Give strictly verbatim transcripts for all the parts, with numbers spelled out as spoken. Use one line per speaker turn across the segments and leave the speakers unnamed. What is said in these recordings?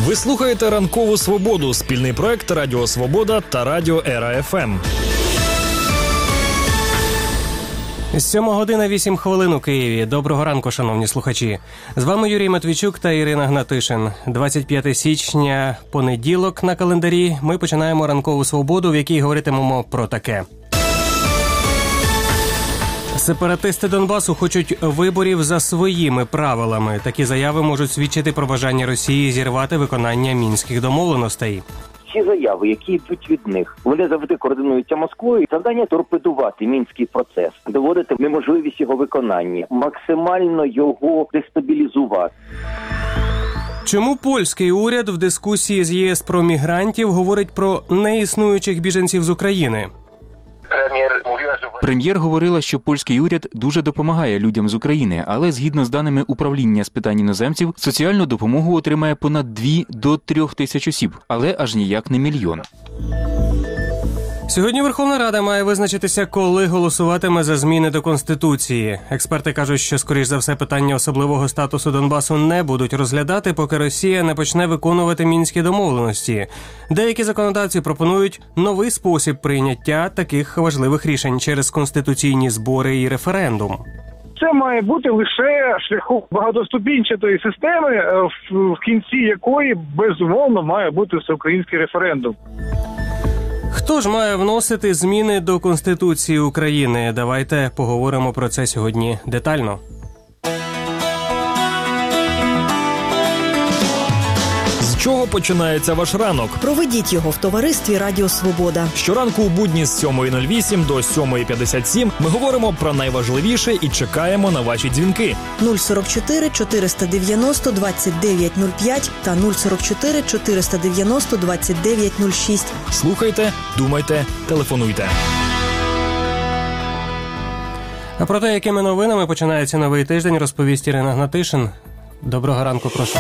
Ви слухаєте «Ранкову свободу» – спільний проект Радіо Свобода та Радіо Ера-ФМ.
сьома година вісім хвилин у Києві. Доброго ранку, шановні слухачі. З вами Юрій Матвійчук та Ірина Гнатишин. двадцять п'яте січня, понеділок на календарі. Ми починаємо «Ранкову свободу», в якій говоритимемо про таке. Сепаратисти Донбасу хочуть виборів за своїми правилами. Такі заяви можуть свідчити про бажання Росії зірвати виконання мінських домовленостей.
Ці заяви, які йдуть від них, вони завжди координуються Москвою. Завдання – торпедувати мінський процес, доводити неможливість його виконання, максимально його дестабілізувати.
Чому польський уряд в дискусії з ЄС про мігрантів говорить про неіснуючих біженців з України?
Прем'єр говорила, що польський уряд дуже допомагає людям з України, але згідно з даними управління з питань іноземців, соціальну допомогу отримає понад дві до трьох тисяч осіб, але аж ніяк не мільйон.
Сьогодні Верховна Рада має визначитися, коли голосуватиме за зміни до Конституції. Експерти кажуть, що, скоріш за все, питання особливого статусу Донбасу не будуть розглядати, поки Росія не почне виконувати мінські домовленості. Деякі законодавці пропонують новий спосіб прийняття таких важливих рішень через конституційні збори і референдум.
Це має бути лише шляхом багатоступінчатої системи, в кінці якої, безумовно, має бути всеукраїнський референдум.
Хто ж має вносити зміни до Конституції України? Давайте поговоримо про це сьогодні детально.
З чого починається ваш ранок?
Проведіть його в товаристві Радіо Свобода.
Щоранку у будні з сьомої нуль вісім до сьомої п'ятдесят сім ми говоримо про найважливіше і чекаємо на ваші дзвінки.
нуль сорок чотири чотириста дев'яносто двадцять дев'ять нуль п'ять та нуль сорок чотири чотириста дев'яносто двадцять дев'ять нуль шість.
Слухайте, думайте, телефонуйте.
А про те, якими новинами починається новий тиждень, розповість Ірина Гнатишин. Доброго ранку, прошу.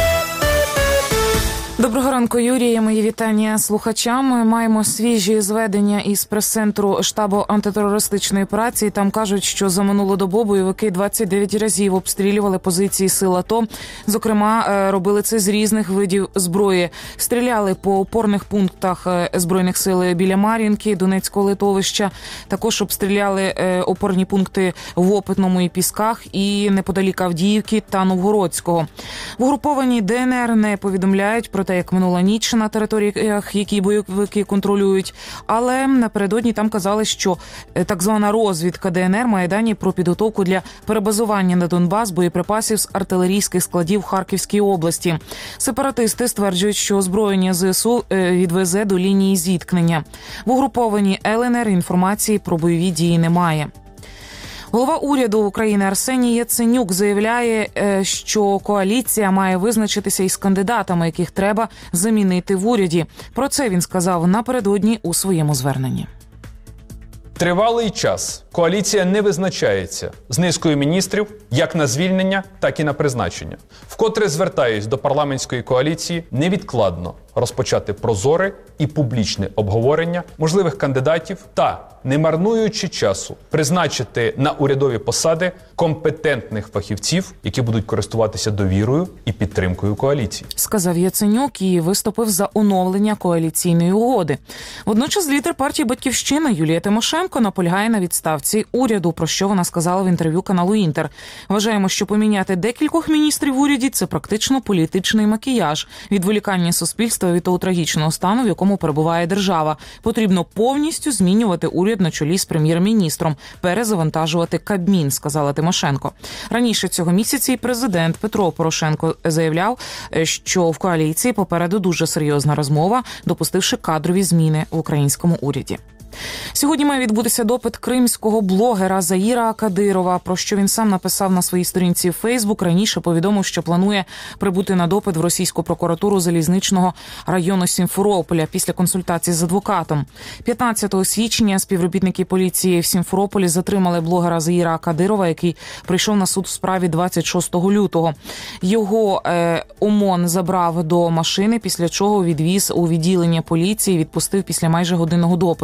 Доброго ранку, Юрій. Мої вітання слухачам. Ми маємо свіжі зведення із прес-центру штабу антитерористичної операції. Там кажуть, що за минулу добу бойовики двадцять дев'ять разів обстрілювали позиції сил АТО. Зокрема, робили це з різних видів зброї. Стріляли по опорних пунктах Збройних сил біля Мар'їнки, Донецького литовища. Також обстріляли опорні пункти в Опитному і Пісках і неподалік Авдіївки та Новгородського. В угрупованій ДНР не повідомляють про те, як минула ніч на територіях, які бойовики контролюють. Але напередодні там казали, що так звана розвідка ДНР має дані про підготовку для перебазування на Донбас боєприпасів з артилерійських складів в Харківській області. Сепаратисти стверджують, що озброєння ЗСУ відвезе до лінії зіткнення. В угрупованій ЛНР інформації про бойові дії немає. Голова уряду України Арсеній Яценюк заявляє, що коаліція має визначитися із кандидатами, яких треба замінити в уряді. Про це він сказав напередодні у своєму зверненні.
Тривалий час коаліція не визначається з низкою міністрів як на звільнення, так і на призначення. Вкотре звертаюсь до парламентської коаліції невідкладно розпочати прозоре і публічне обговорення можливих кандидатів та, не марнуючи часу, призначити на урядові посади компетентних фахівців, які будуть користуватися довірою і підтримкою коаліції.
Сказав Яценюк і виступив за оновлення коаліційної угоди. Водночас лідер партії «Батьківщина» Юлія Тимошенко наполягає на відставці уряду, про що вона сказала в інтерв'ю каналу «Інтер». Вважаємо, що поміняти декількох міністрів в уряді – це практично політичний макіяж, відволікання суспільства від того трагічного стану, в якому перебуває держава. Потрібно повністю змінювати уряд на чолі з прем'єр-міністром, перезавантажувати Кабмін, сказала Тимошенко. Раніше цього місяця і президент Петро Порошенко заявляв, що в коаліції попереду дуже серйозна розмова, допустивши кадрові зміни в українському уряді. Сьогодні має відбутися допит кримського блогера Заїра Кадирова, про що він сам написав на своїй сторінці в Фейсбук. Раніше повідомив, що планує прибути на допит в російську прокуратуру залізничного району Сімферополя після консультацій з адвокатом. п'ятнадцятого січня співробітники поліції в Сімферополі затримали блогера Заїра Кадирова, який прийшов на суд в справі двадцять шостого лютого. Його е, ОМОН забрав до машини, після чого відвіз у відділення поліції і відпустив після майже годинного допиту.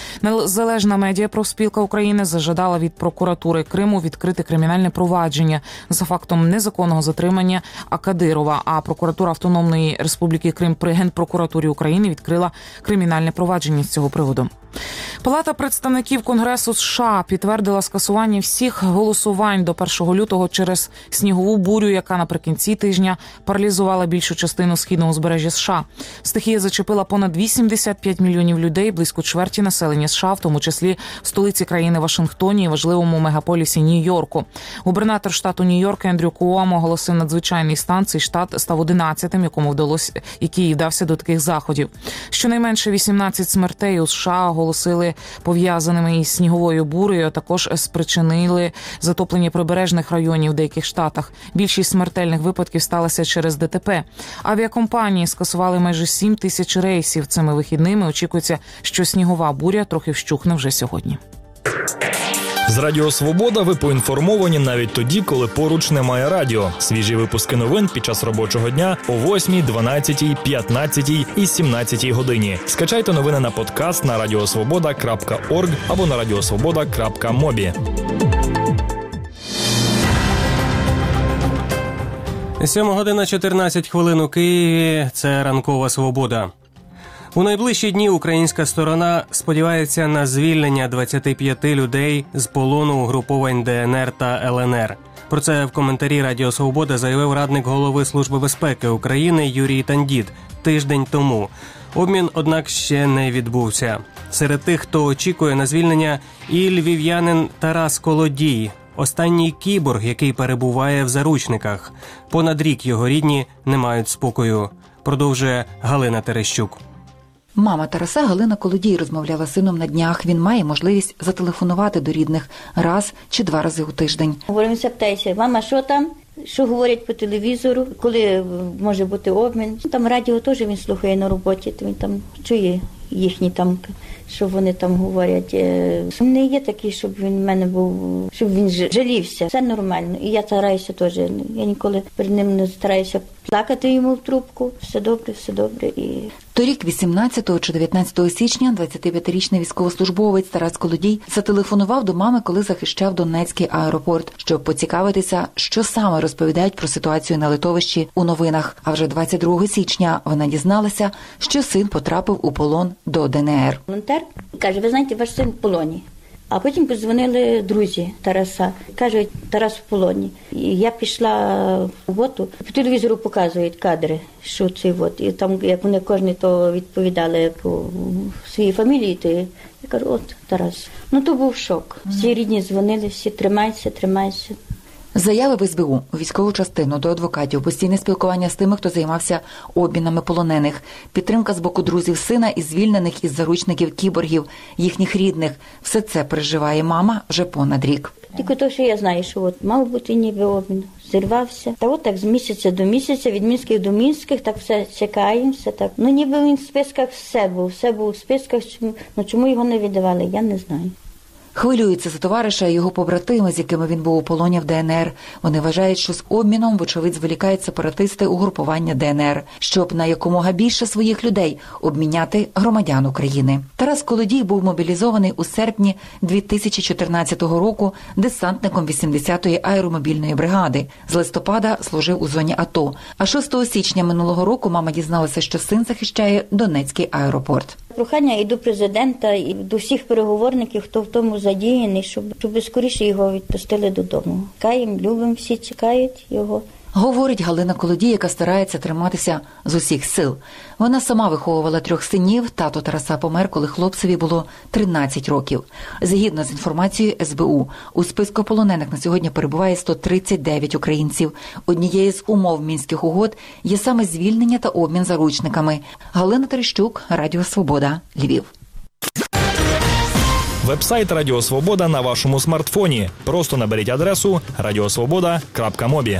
Незалежна медіапрофспілка України зажадала від прокуратури Криму відкрити кримінальне провадження за фактом незаконного затримання Акадирова, а прокуратура Автономної Республіки Крим при Генпрокуратурі України відкрила кримінальне провадження з цього приводу. Палата представників Конгресу США підтвердила скасування всіх голосувань до першого лютого через снігову бурю, яка наприкінці тижня паралізувала більшу частину східного узбережжя США. Стихія зачепила понад вісімдесят п'ять мільйонів людей, близько чверті населення США, в тому числі в столиці країни Вашингтоні і важливому мегаполісі Нью-Йорку. Губернатор штату Нью-Йорк Ендрю Куомо оголосив надзвичайний стан. Цей штат став одинадцятим, якому вдалося, який вдався до таких заходів. Щонайменше вісімнадцять смертей у США оголосили пов'язаними із сніговою бурею, а також спричинили затоплення прибережних районів в деяких штатах. Більшість смертельних випадків сталося через ДТП. Авіакомпанії скасували майже сім тисяч рейсів цими вихідними. Очікується, що снігова буря трохи вщухне вже сьогодні.
З Радіо Свобода ви поінформовані навіть тоді, коли поруч немає радіо. Свіжі випуски новин під час робочого дня о восьмій, дванадцятій, п'ятнадцятій і сімнадцятій годині. Скачайте новини на подкаст на радіосвобода крапка орг або на радіосвобода крапка мобі.
сьома година чотирнадцять хвилин у Києві. Це ранкова свобода. У найближчі дні українська сторона сподівається на звільнення двадцяти п'яти людей з полону угруповань ДНР та ЛНР. Про це в коментарі Радіо Свобода заявив радник голови Служби безпеки України Юрій Тандіт тиждень тому. Обмін, однак, ще не відбувся. Серед тих, хто очікує на звільнення, і львів'янин Тарас Колодій, останній кіборг, який перебуває в заручниках. Понад рік його рідні не мають спокою. Продовжує Галина Терещук.
Мама Тараса Галина Колодій розмовляла з сином на днях. Він має можливість зателефонувати до рідних раз чи два рази у тиждень.
Говоримося, питається, мама, що там? Що говорять по телевізору? Коли може бути обмін? Там радіо теж він слухає на роботі, то він там чує їхні там, що вони там говорять. Не є такий, щоб він в мене був, щоб він жалівся. Все нормально. І я стараюся теж. Я ніколи перед ним не стараюся плакати йому в трубку. Все добре, все добре. І
торік, вісімнадцятого чи дев'ятнадцятого січня, двадцятип'ятирічний військовослужбовець Тарас Колодій зателефонував до мами, коли захищав Донецький аеропорт, щоб поцікавитися, що саме розповідають про ситуацію на литовищі у новинах. А вже двадцять другого січня вона дізналася, що син потрапив у полон до ДНР.
Волонтер каже, ви знаєте, ваш син в полоні. А потім подзвонили друзі Тараса. Кажуть, Тарас в полоні. І я пішла в роботу. По телевізору показують кадри, що це от. І там, як вони кожен то відповідали по своїй фамілії, то я кажу, от Тарас. Ну, то був шок. Всі рідні дзвонили, всі тримайся, тримайся.
Заяви в ес бе у, у військову частину, до адвокатів, постійне спілкування з тими, хто займався обмінами полонених, підтримка з боку друзів сина і звільнених із заручників кіборгів, їхніх рідних. Все це переживає мама вже понад рік.
Тільки то, що я знаю, що от мав бути ніби обмін, зірвався. Та от так з місяця до місяця, від мінських до мінських, так все чекаємо, все так. Ну ніби він в списках все був, все був в списках, ну чому його не віддавали, я не знаю.
Хвилюється за товариша і його побратими, з якими він був у полоні в ДНР. Вони вважають, що з обміном, вочевидь, зволікають сепаратисти угрупування ДНР, щоб на якомога більше своїх людей обміняти громадян України. Тарас Колодій був мобілізований у серпні дві тисячі чотирнадцятого року десантником вісімдесятої аеромобільної бригади. З листопада служив у зоні АТО. А шостого січня минулого року мама дізналася, що син захищає Донецький аеропорт.
Прохання і до президента, і до всіх переговорників, хто в тому задіяний, щоб, щоб скоріше його відпустили додому. Чекаємо, любимо, всі чекають його.
Говорить Галина Колодій, яка старається триматися з усіх сил. Вона сама виховувала трьох синів, тато Тараса помер, коли хлопцеві було тринадцять років. Згідно з інформацією ес бе у, у списку полонених на сьогодні перебуває сто тридцять дев'ять українців. Однією з умов Мінських угод є саме звільнення та обмін заручниками. Галина Терещук, Радіо Свобода, Львів.
Вебсайт Радіо Свобода на вашому смартфоні. Просто наберіть адресу радіосвобода крапка мобі.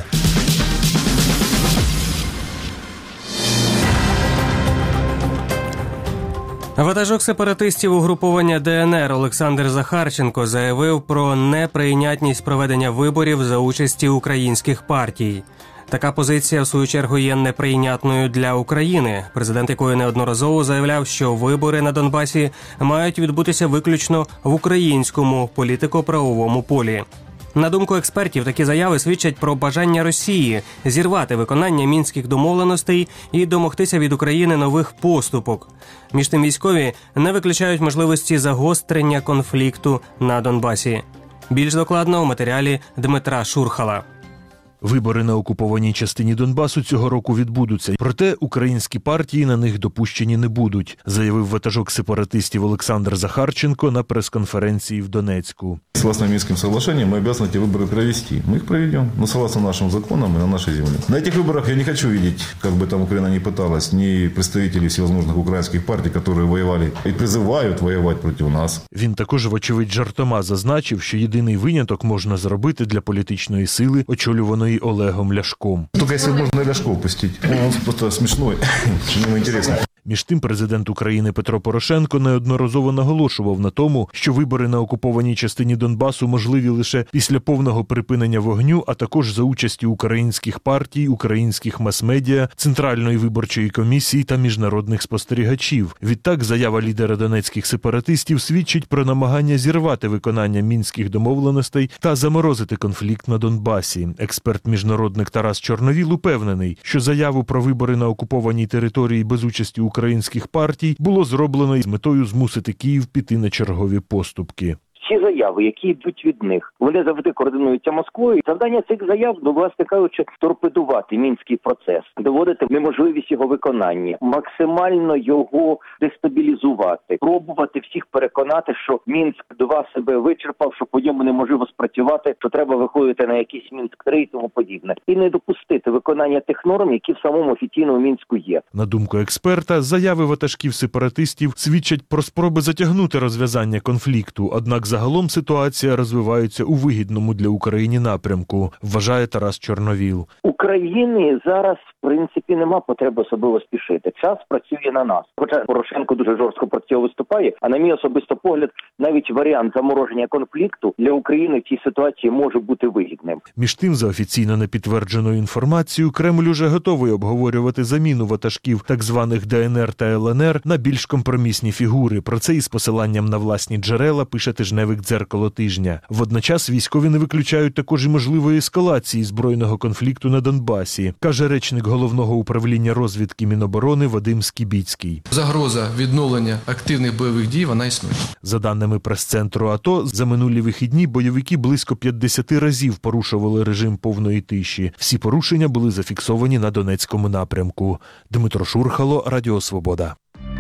Ватажок сепаратистів угруповання ДНР Олександр Захарченко заявив про неприйнятність проведення виборів за участі українських партій. Така позиція, в свою чергу, є неприйнятною для України, президент якої неодноразово заявляв, що вибори на Донбасі мають відбутися виключно в українському політико-правовому полі. На думку експертів, такі заяви свідчать про бажання Росії зірвати виконання мінських домовленостей і домогтися від України нових поступок. Між тим, військові не виключають можливості загострення конфлікту на Донбасі. Більш докладно у матеріалі Дмитра Шурхала.
Вибори на окупованій частині Донбасу цього року відбудуться. Проте українські партії на них допущені не будуть, заявив ватажок сепаратистів Олександр Захарченко на прес-конференції в Донецьку.
Согласно Минским соглашениям, мы обязаны эти выборы провести. Мы их проведем, но согласно нашим законам и на нашей земле. На этих выборах я не хочу видеть, как бы там Украина ни пыталась, ни представителей всевозможных украинских партий, которые воевали и призывают воевать против нас.
Він також, вочевидь, жартома зазначив, що єдиний виняток можна зробити для політичної сили, очолюваної Олегом Ляшком.
Только если можно Ляшков пустить. Он просто смешной, ему интересно.
Між тим, президент України Петро Порошенко неодноразово наголошував на тому, що вибори на окупованій частині Донбасу можливі лише після повного припинення вогню, а також за участі українських партій, українських мас-медіа, Центральної виборчої комісії та міжнародних спостерігачів. Відтак, заява лідера донецьких сепаратистів свідчить про намагання зірвати виконання мінських домовленостей та заморозити конфлікт на Донбасі. Експерт-міжнародник Тарас Чорновіл упевнений, що заяву про вибори на окупованій території без участі українських партій було зроблено з метою змусити Київ піти на чергові поступки.
Всі заяви, які йдуть від них, вони завжди координуються Москвою. Завдання цих заяв, ну, власне кажучи, торпедувати мінський процес, доводити неможливість його виконання, максимально його дестабілізувати, пробувати всіх переконати, що Мінськ два себе вичерпав, що по ньому неможливо спрацювати, що треба виходити на якийсь Мінськ три і тому подібне. І не допустити виконання тих норм, які в самому офіційному Мінську є.
На думку експерта, заяви ватажків сепаратистів свідчать про спроби затягнути розв'язання конфлікту, однак загалом ситуація розвивається у вигідному для України напрямку, вважає Тарас Чорновіл.
Україні зараз, в принципі, нема потреби особливо спішити. Час працює на нас. Хоча Порошенко дуже жорстко про це виступає, а на мій особисто погляд, навіть варіант замороження конфлікту для України в цій ситуації може бути вигідним.
Між тим, за офіційно непідтвердженою інформацією, Кремль уже готовий обговорювати заміну ватажків так званих Де Ен Ер та Ел Ен Ер на більш компромісні фігури. Про це із посиланням на власні джерела пише тижневик «Дзеркало тижня». Водночас військові не виключають також і можливої ескалації збройного конфлікту на Донбасі, каже речник Головного управління розвідки Міноборони Вадим Скібіцький.
Загроза відновлення активних бойових дій, вона існує.
За даними прес-центру АТО, за минулі вихідні бойовики близько п'ятдесят разів порушували режим повної тиші. Всі порушення були зафіксовані на Донецькому напрямку. Дмитро Шурхало, Радіо Свобода.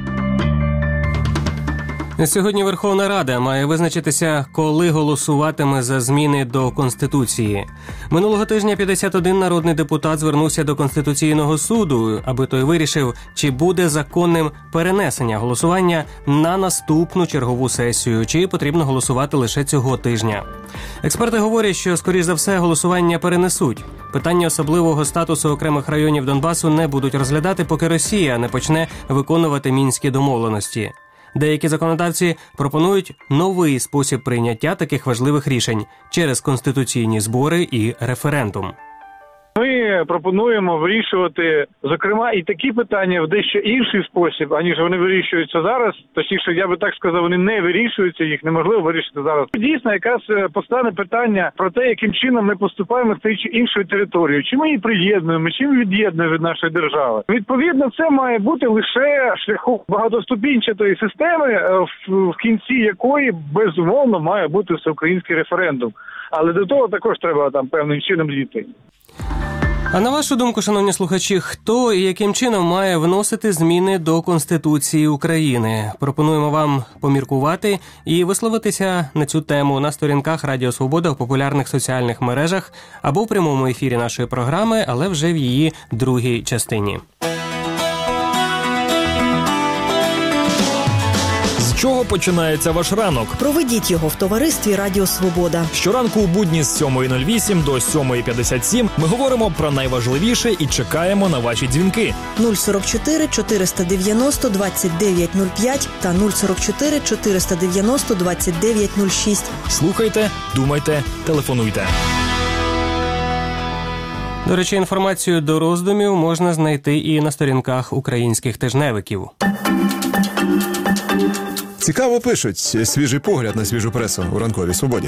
Сьогодні Верховна Рада має визначитися, коли голосуватиме за зміни до Конституції. Минулого тижня п'ятдесят один народний депутат звернувся до Конституційного суду, аби той вирішив, чи буде законним перенесення голосування на наступну чергову сесію, чи потрібно голосувати лише цього тижня. Експерти говорять, що, скоріш за все, голосування перенесуть. Питання особливого статусу окремих районів Донбасу не будуть розглядати, поки Росія не почне виконувати мінські домовленості. Деякі законодавці пропонують новий спосіб прийняття таких важливих рішень через конституційні збори і референдум.
Ми пропонуємо вирішувати, зокрема, і такі питання в дещо інший спосіб, аніж вони вирішуються зараз. Точніше, я би так сказав, вони не вирішуються, їх неможливо вирішити зараз. Дійсно, якраз постане питання про те, яким чином ми поступаємо з тією чи іншою територією. Чи ми її приєднуємо, чи ми від'єднуємо від нашої держави. Відповідно, це має бути лише шляхом багатоступінчатої системи, в кінці якої, безумовно, має бути всеукраїнський референдум. Але до того також треба там певним чином дійти.
А на вашу думку, шановні слухачі, хто і яким чином має вносити зміни до Конституції України? Пропонуємо вам поміркувати і висловитися на цю тему на сторінках Радіо Свобода в популярних соціальних мережах або в прямому ефірі нашої програми, але вже в її другій частині.
З чого починається ваш ранок?
Проведіть його в товаристві Радіо Свобода.
Щоранку у будні з сьомої нуль вісім до сьомої п'ятдесят сім ми говоримо про найважливіше і чекаємо на ваші дзвінки.
нуль сорок чотири чотириста дев'яносто двадцять дев'ять нуль п'ять та нуль сорок чотири чотириста дев'яносто двадцять дев'ять нуль шість.
Слухайте, думайте, телефонуйте.
До речі, інформацію до роздумів можна знайти і на сторінках українських тижневиків.
Цікаво пишуть. Свіжий погляд на свіжу пресу у ранковій свободі.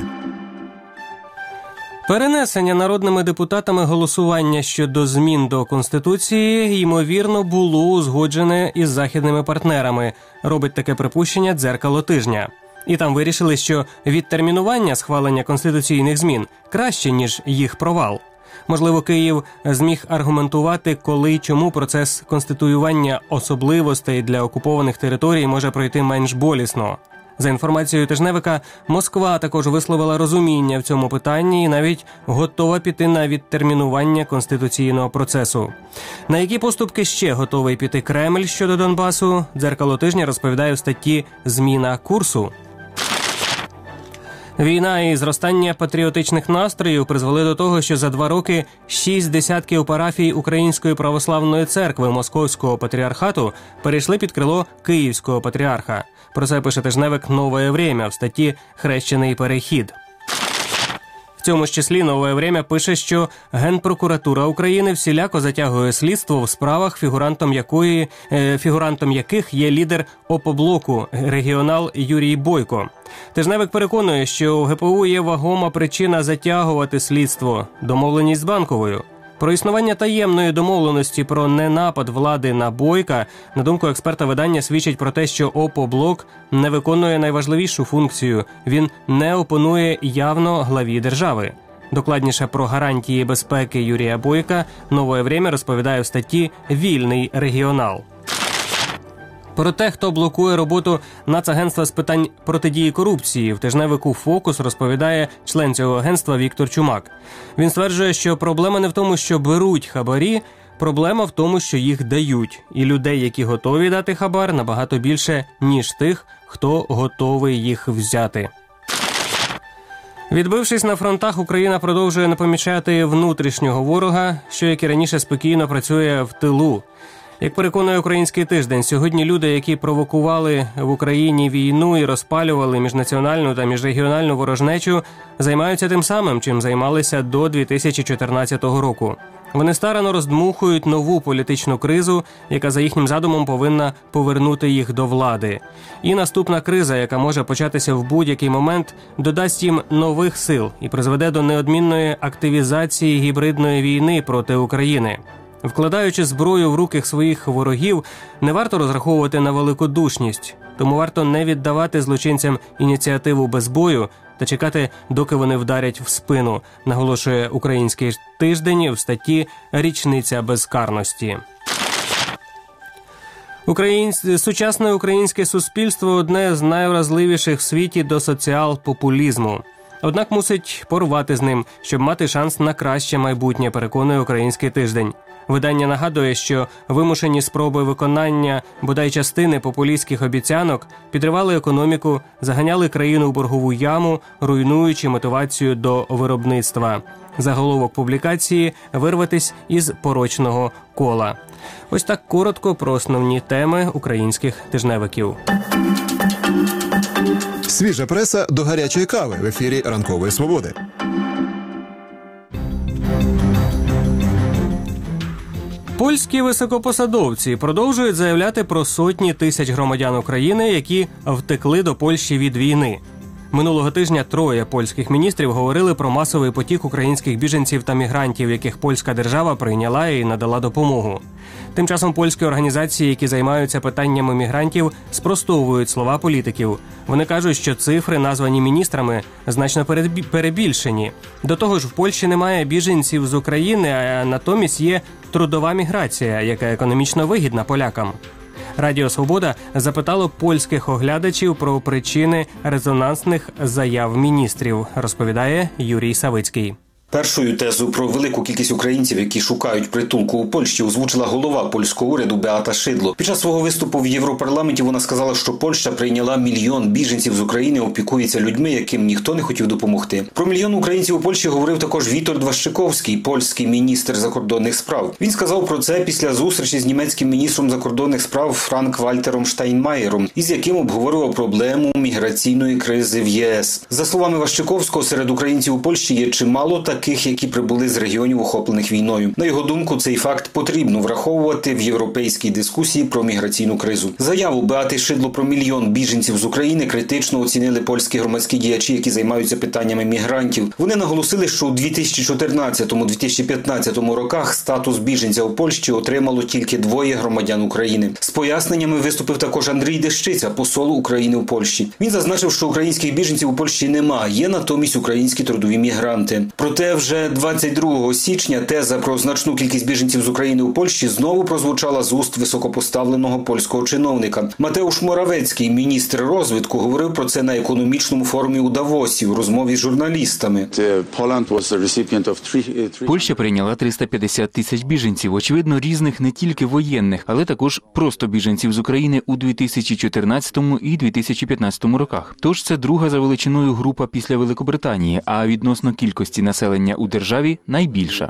Перенесення народними депутатами голосування щодо змін до Конституції, ймовірно, було узгоджене із західними партнерами. Робить таке припущення «Дзеркало тижня». І там вирішили, що відтермінування схвалення конституційних змін краще, ніж їх провал. Можливо, Київ зміг аргументувати, коли й чому процес конституювання особливостей для окупованих територій може пройти менш болісно. За інформацією тижневика, Москва також висловила розуміння в цьому питанні і навіть готова піти на відтермінування конституційного процесу. На які поступки ще готовий піти Кремль щодо Донбасу, «Дзеркало тижня» розповідає в статті «Зміна курсу». Війна і зростання патріотичних настроїв призвели до того, що за два роки шість десятків парафій Української православної церкви Московського патріархату перейшли під крило Київського патріарха. Про це пише тижневик «Нове время» в статті «Хрещений перехід». В цьому ж числі «Нове время» пише, що Генпрокуратура України всіляко затягує слідство в справах, фігурантом якої е, фігурантом яких є лідер ОПОБЛОКу, регіонал Юрій Бойко. Тижневик переконує, що у ГПУ є вагома причина затягувати слідство – домовленість з Банковою. Про існування таємної домовленості про ненапад влади на Бойка, на думку експерта видання, свідчить про те, що ОПОБЛОК не виконує найважливішу функцію – він не опонує явно главі держави. Докладніше про гарантії безпеки Юрія Бойка «Нове время» розповідає в статті «Вільний регіонал». Про те, хто блокує роботу Нацагентства з питань протидії корупції, в тижневику «Фокус» розповідає член цього агентства Віктор Чумак. Він стверджує, що проблема не в тому, що беруть хабарі, проблема в тому, що їх дають. І людей, які готові дати хабар, набагато більше, ніж тих, хто готовий їх взяти. Відбившись на фронтах, Україна продовжує не помічати внутрішнього ворога, що, як і раніше, спокійно працює в тилу. Як переконує «Український тиждень», сьогодні люди, які провокували в Україні війну і розпалювали міжнаціональну та міжрегіональну ворожнечу, займаються тим самим, чим займалися до дві тисячі чотирнадцятого року. Вони старано роздмухують нову політичну кризу, яка за їхнім задумом повинна повернути їх до влади. І наступна криза, яка може початися в будь-який момент, додасть їм нових сил і призведе до неодмінної активізації гібридної війни проти України. Вкладаючи зброю в руки своїх ворогів, не варто розраховувати на великодушність, тому варто не віддавати злочинцям ініціативу без бою та чекати, доки вони вдарять в спину, наголошує «Український тиждень» в статті «Річниця безкарності». Українсь... Сучасне українське суспільство – одне з найвразливіших в світі до соціал-популізму. Однак мусить порвати з ним, щоб мати шанс на краще майбутнє, переконує «Український тиждень». Видання нагадує, що вимушені спроби виконання бодай частини популістських обіцянок підривали економіку, заганяли країну в боргову яму, руйнуючи мотивацію до виробництва. Заголовок публікації «Вирватись із порочного кола». Ось так коротко про основні теми українських тижневиків.
Свіжа преса до гарячої кави в ефірі «Ранкової свободи».
Польські високопосадовці продовжують заявляти про сотні тисяч громадян України, які втекли до Польщі від війни. Минулого тижня троє польських міністрів говорили про масовий потік українських біженців та мігрантів, яких польська держава прийняла і надала допомогу. Тим часом польські організації, які займаються питаннями мігрантів, спростовують слова політиків. Вони кажуть, що цифри, названі міністрами, значно перебільшені. До того ж, в Польщі немає біженців з України, а натомість є трудова міграція, яка економічно вигідна полякам. Радіо «Свобода» запитало польських оглядачів про причини резонансних заяв міністрів, розповідає Юрій Савицький.
Першою тезу про велику кількість українців, які шукають притулку у Польщі, озвучила голова польського уряду Беата Шидло. Під час свого виступу в Європарламенті вона сказала, що Польща прийняла мільйон біженців з України, опікується людьми, яким ніхто не хотів допомогти. Про мільйон українців у Польщі говорив також Вітольд Ващиковський, польський міністр закордонних справ. Він сказав про це після зустрічі з німецьким міністром закордонних справ Франк-Вальтером Штайнмаєром, із яким обговорював проблему міграційної кризи в ЄС. За словами Ващиковського, серед українців у Польщі є чимало та таких, які прибули з регіонів, охоплених війною. На його думку, цей факт потрібно враховувати в європейській дискусії про міграційну кризу. Заяву Беати Шидло про мільйон біженців з України критично оцінили польські громадські діячі, які займаються питаннями мігрантів. Вони наголосили, що у дві тисячі чотирнадцятому - дві тисячі п'ятнадцятому роках статус біженця у Польщі отримало тільки двоє громадян України. З поясненнями виступив також Андрій Дещиця, посол України в Польщі. Він зазначив, що українських біженців у Польщі немає, є натомість українські трудові мігранти. Проте вже двадцять другого січня теза про значну кількість біженців з України у Польщі знову прозвучала з уст високопоставленого польського чиновника. Матеуш Моравецький, міністр розвитку, говорив про це на економічному форумі у Давосі у розмові з журналістами.
Польща прийняла триста п'ятдесят тисяч біженців, очевидно, різних не тільки воєнних, але також просто біженців з України у дві тисячі чотирнадцятому і дві тисячі п'ятнадцятому роках. Тож це друга за величиною група після Великобританії, а відносно кількості населення у державі найбільша.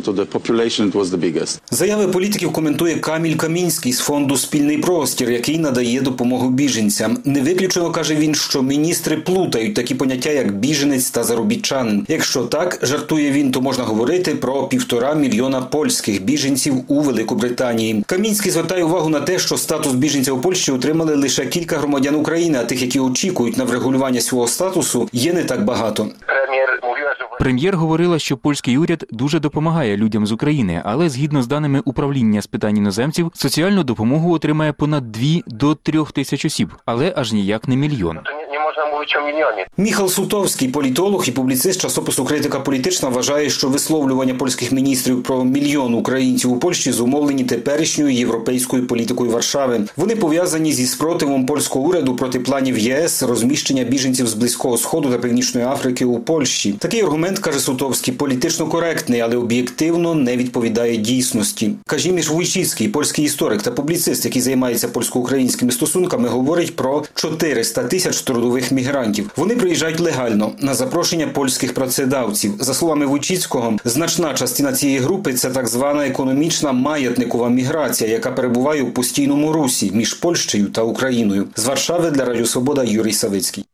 Заяви політиків коментує Каміль Камінський з фонду «Спільний простір», який надає допомогу біженцям. Не виключено, каже він, що міністри плутають такі поняття, як біженець та заробітчанин. Якщо так, жартує він, то можна говорити про півтора мільйона польських біженців у Великобританії. Камінський звертає увагу на те, що статус біженця у Польщі отримали лише кілька громадян України, а тих, які очікують на врегулювання свого статусу, є не так багато.
Прем'єр говорила, що польський уряд дуже допомагає людям з України, але згідно з даними управління з питань іноземців, соціальну допомогу отримає понад дві до трьох тисяч осіб, але аж ніяк не мільйон.
Міхал Сутовський, політолог і публіцист часопису «Критика політична», вважає, що висловлювання польських міністрів про мільйон українців у Польщі зумовлені теперішньою європейською політикою Варшави. Вони пов'язані зі спротивом польського уряду проти планів ЄС розміщення біженців з Близького Сходу та Північної Африки у Польщі. Такий аргумент, каже Сутовський, політично коректний, але об'єктивно не відповідає дійсності. Кажіміш Войчицький, польський історик та публіцист, який займається польсько-українськими стосунками, говорить про чотириста тисяч трудових мігрантів. Вони приїжджають легально, на запрошення польських працедавців. За словами Войчицького, значна частина цієї групи – це так звана економічна маятникова міграція, яка перебуває у постійному русі між Польщею та Україною. З Варшави для Радіо Свобода Юрій Савицький.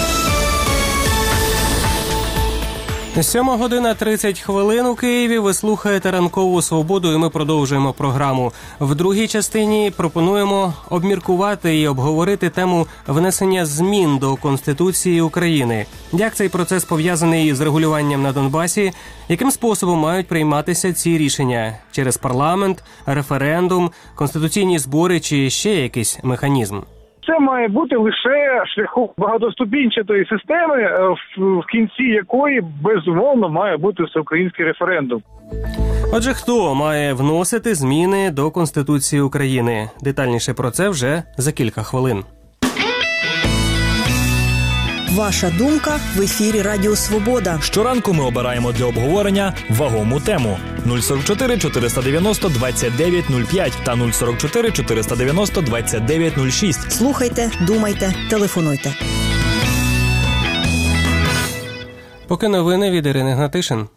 Сьома година тридцять хвилин у Києві. Ви слухаєте «Ранкову свободу» і ми продовжуємо програму. В другій частині пропонуємо обміркувати і обговорити тему внесення змін до Конституції України. Як цей процес пов'язаний з регулюванням на Донбасі? Яким способом мають прийматися ці рішення? Через парламент, референдум, конституційні збори чи ще якийсь механізм?
Це має бути лише шляхом багатоступінчатої системи, в кінці якої, безумовно, має бути всеукраїнський референдум.
Отже, хто має вносити зміни до Конституції України? Детальніше про це вже за кілька хвилин.
Ваша думка в ефірі Радіо Свобода.
Щоранку ми обираємо для обговорення вагому тему. нуль сорок чотири чотириста дев'яносто двадцять дев'ять нуль п'ять та нуль сорок чотири чотириста дев'яносто двадцять дев'ять нуль шість.
Слухайте, думайте, телефонуйте.
Поки новини від Ірини Гнатишин.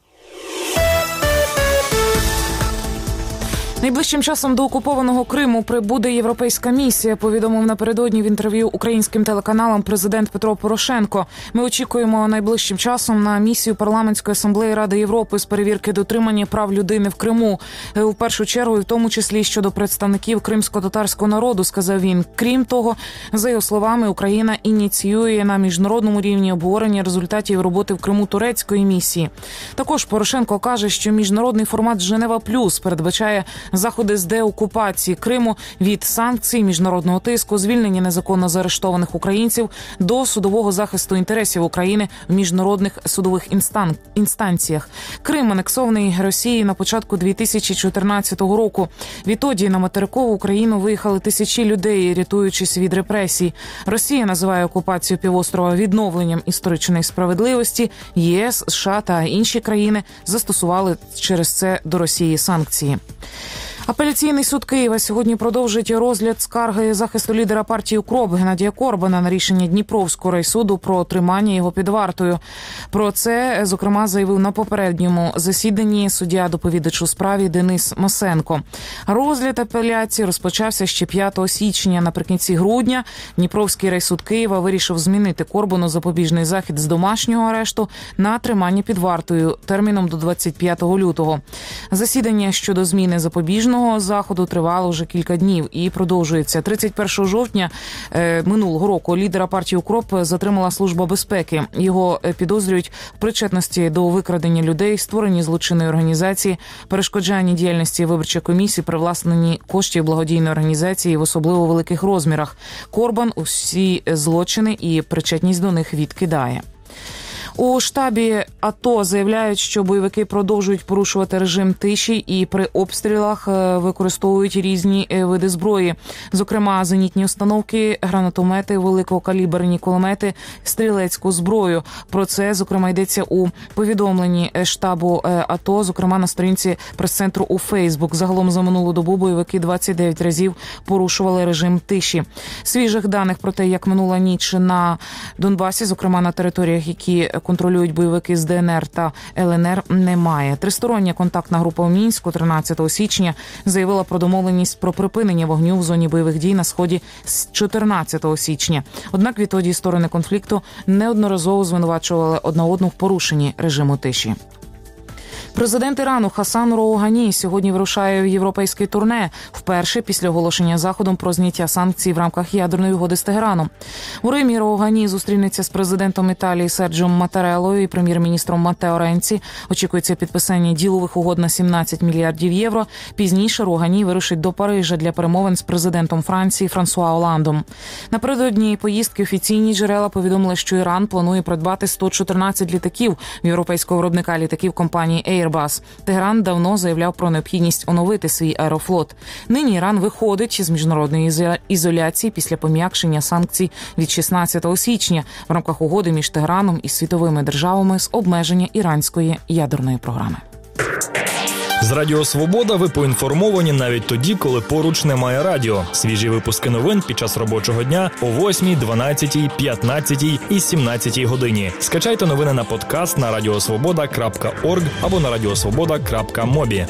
Найближчим часом до окупованого Криму прибуде європейська місія, повідомив напередодні в інтерв'ю українським телеканалам президент Петро Порошенко. Ми очікуємо найближчим часом на місію Парламентської асамблеї Ради Європи з перевірки дотримання прав людини в Криму. В першу чергу, і в тому числі щодо представників кримсько-татарського народу, сказав він. Крім того, за його словами, Україна ініціює на міжнародному рівні обговорення результатів роботи в Криму турецької місії. Також Порошенко каже, що міжнародний формат Женева плюс передбачає заходи з деокупації Криму від санкцій, міжнародного тиску, звільнення незаконно заарештованих українців до судового захисту інтересів України в міжнародних судових інстан... інстанціях. Крим анексований Росією на початку дві тисячі чотирнадцятого року. Відтоді на материкову Україну виїхали тисячі людей, рятуючись від репресій. Росія називає окупацію півострова відновленням історичної справедливості. ЄС, США та інші країни застосували через це до Росії санкції. Апеляційний суд Києва сьогодні продовжить розгляд скарги захисту лідера партії УКРОП Геннадія Корбана на рішення Дніпровського райсуду про тримання його під вартою. Про це, зокрема, заявив на попередньому засіданні суддя-доповідач у справі Денис Масенко. Розгляд апеляції розпочався ще п'ятого січня. Наприкінці грудня Дніпровський райсуд Києва вирішив змінити Корбану запобіжний захід з домашнього арешту на тримання під вартою терміном до двадцять п'ятого лютого. Засідання щодо зміни запобіжного заходу тривало вже кілька днів і продовжується. тридцять першого жовтня е, минулого року лідера партії УКРОП затримала Служба безпеки. Його підозрюють в причетності до викрадення людей, створенні злочинної організації, перешкоджанні діяльності виборчої комісії, привласненні коштів благодійної організації в особливо великих розмірах. Корбан усі злочини і причетність до них відкидає. У штабі АТО заявляють, що бойовики продовжують порушувати режим тиші і при обстрілах використовують різні види зброї. Зокрема, зенітні установки, гранатомети, великокаліберні кулемети, стрілецьку зброю. Про це, зокрема, йдеться у повідомленні штабу АТО, зокрема на сторінці прес-центру у Фейсбук. Загалом за минулу добу бойовики двадцять дев'ять разів порушували режим тиші. Свіжих даних про те, як минула ніч на Донбасі, зокрема на територіях, які контролюють бойовики з ДНР та ЛНР, немає. Тристороння контактна група у Мінську тринадцятого січня заявила про домовленість про припинення вогню в зоні бойових дій на Сході з чотирнадцятого січня. Однак відтоді сторони конфлікту неодноразово звинувачували одна одну в порушенні режиму тиші. Президент Ірану Хасан Роугані сьогодні вирушає в європейське турне, вперше після оголошення Заходом про зняття санкцій в рамках ядерної угоди з Тегераном. У Римі Роугані зустрінеться з президентом Італії Серджіо Матареллою і прем'єр-міністром Матео Ренці. Очікується підписання ділових угод на сімнадцять мільярдів євро. Пізніше Роугані вирушить до Парижа для перемовин з президентом Франції Франсуа Оландом. Напередодні поїздки офіційні джерела повідомили, що Іран планує придбати сто чотирнадцять літаків в європейського виробника літаків компанії Airbus. Тегеран давно заявляв про необхідність оновити свій аерофлот. Нині Іран виходить з міжнародної ізоляції після пом'якшення санкцій від шістнадцятого січня в рамках угоди між Тегераном і світовими державами з обмеження іранської ядерної програми.
З Радіо Свобода ви поінформовані навіть тоді, коли поруч немає радіо. Свіжі випуски новин під час робочого дня о восьмій, дванадцятій, п'ятнадцятій і сімнадцятій годині. Скачайте новини на подкаст на радіосвобода крапка орг або на радіосвобода крапка мобі.